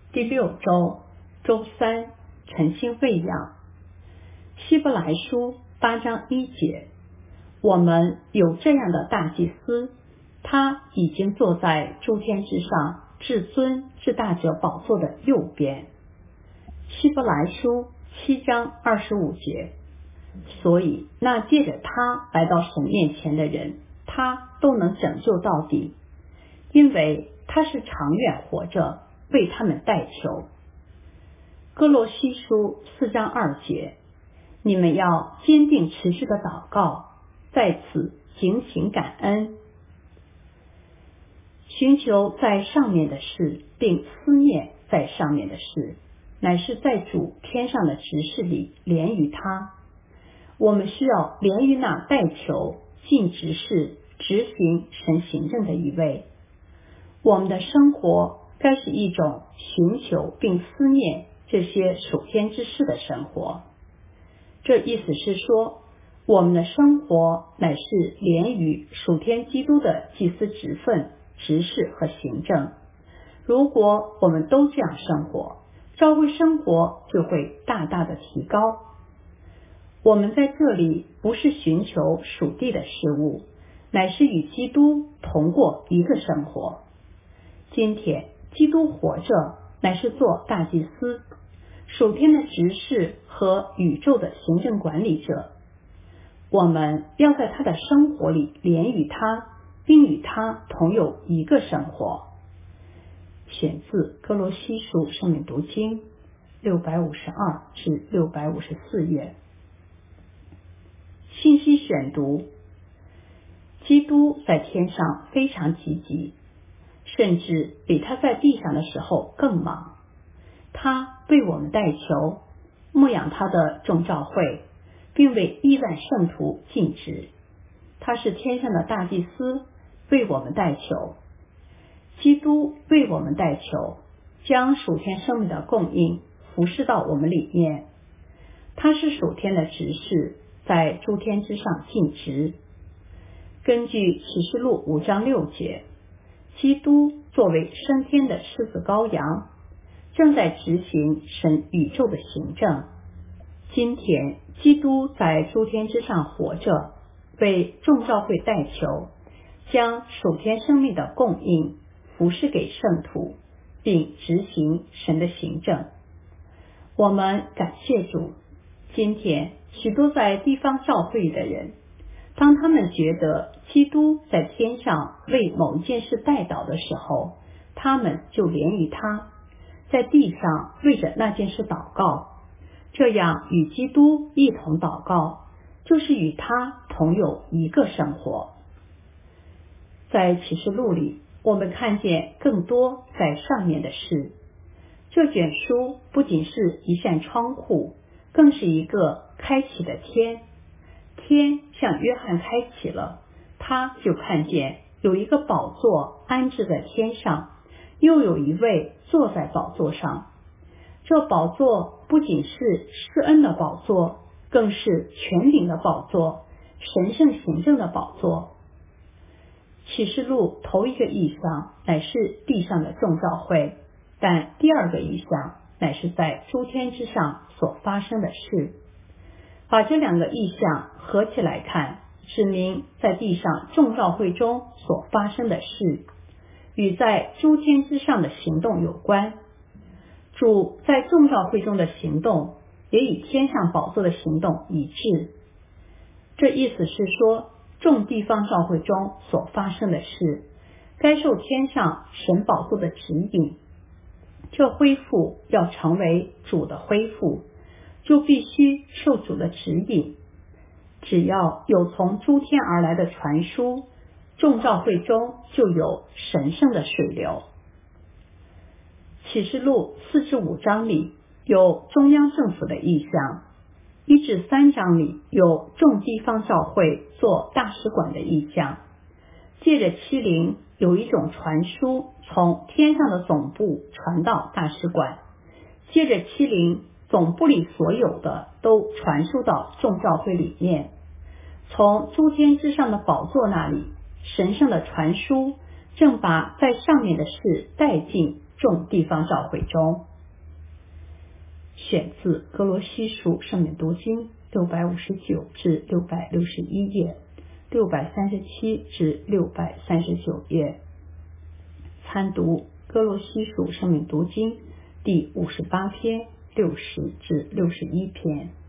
第6周周三，晨星喂养。希伯来书8章1节，我们有这样的大祭司，他已经坐在诸天之上，至尊至大者宝座的右边。希伯来书7章25节，所以那借着他来到神面前的人，他都能拯救到底，因为他是长远活着，为他们代求。哥罗西书4章2节，你们要坚定持续的祷告，在此警醒感恩，寻求在上面的事，并思念在上面的事，乃是在主天上的执事里连于他。我们需要连于那代求、尽职事、执行神行政的一位。我们的生活该是一种寻求并思念这些属天之事的生活。这意思是说，我们的生活乃是连于属天基督的祭司职分、执事和行政。如果我们都这样生活，教会生活就会大大的提高。我们在这里不是寻求属地的事物，乃是与基督同过一个生活。今天基督活着，乃是做大祭司，属天的执事和宇宙的行政管理者。我们要在他的生活里连于他，并与他同有一个生活。选自哥罗西书圣敏读经652至654页。信息选读：基督在天上非常积极，甚至比他在地上的时候更忙。他为我们代求，牧养他的众召会，并为亿万圣徒尽职。他是天上的大祭司，为我们代求。基督为我们代求，将属天生命的供应服侍到我们里面。他是属天的执事，在诸天之上尽职。根据启示录5章6节，基督作为升天的狮子羔羊，正在执行神宇宙的行政。今天基督在诸天之上活着，为众召会代求，将属天生命的供应服侍给圣徒，并执行神的行政。我们感谢主，今天许多在地方教会里的人，当他们觉得基督在天上为某一件事代祷的时候，他们就连于他，在地上为着那件事祷告。这样与基督一同祷告，就是与他同有一个生活。在启示录里，我们看见更多在上面的事。这卷书不仅是一扇窗户，更是一个开启的天。天向约翰开启了，他就看见有一个宝座安置在天上，又有一位坐在宝座上。这宝座不仅是施恩的宝座，更是权柄的宝座，神圣行政的宝座。启示录头一个异象乃是地上的众召会，但第二个异象乃是在诸天之上所发生的事。把这两个异象合起来看，指明在地上众召会中所发生的事，与在诸天之上的行动有关。主在众召会中的行动，也与天上宝座的行动一致。这意思是说，众地方召会中所发生的事，该受天上神宝座的指引。这恢复要成为主的恢复，就必须受主的指引。只要有从诸天而来的传输，众召会中就有神圣的水流。启示录4至5章里有中央政府的意象，1至3章里有众地方教会做大使馆的意象。借着欺凌，有一种传输从天上的总部传到大使馆，借着欺凌，总部里所有的都传输到众教会里面。从诸天之上的宝座那里，神圣的传输正把在上面的事带进众地方教会中。选自哥罗西书圣敏读经659至661页，637至639页。参读哥罗西书圣敏读经第58篇60至61篇。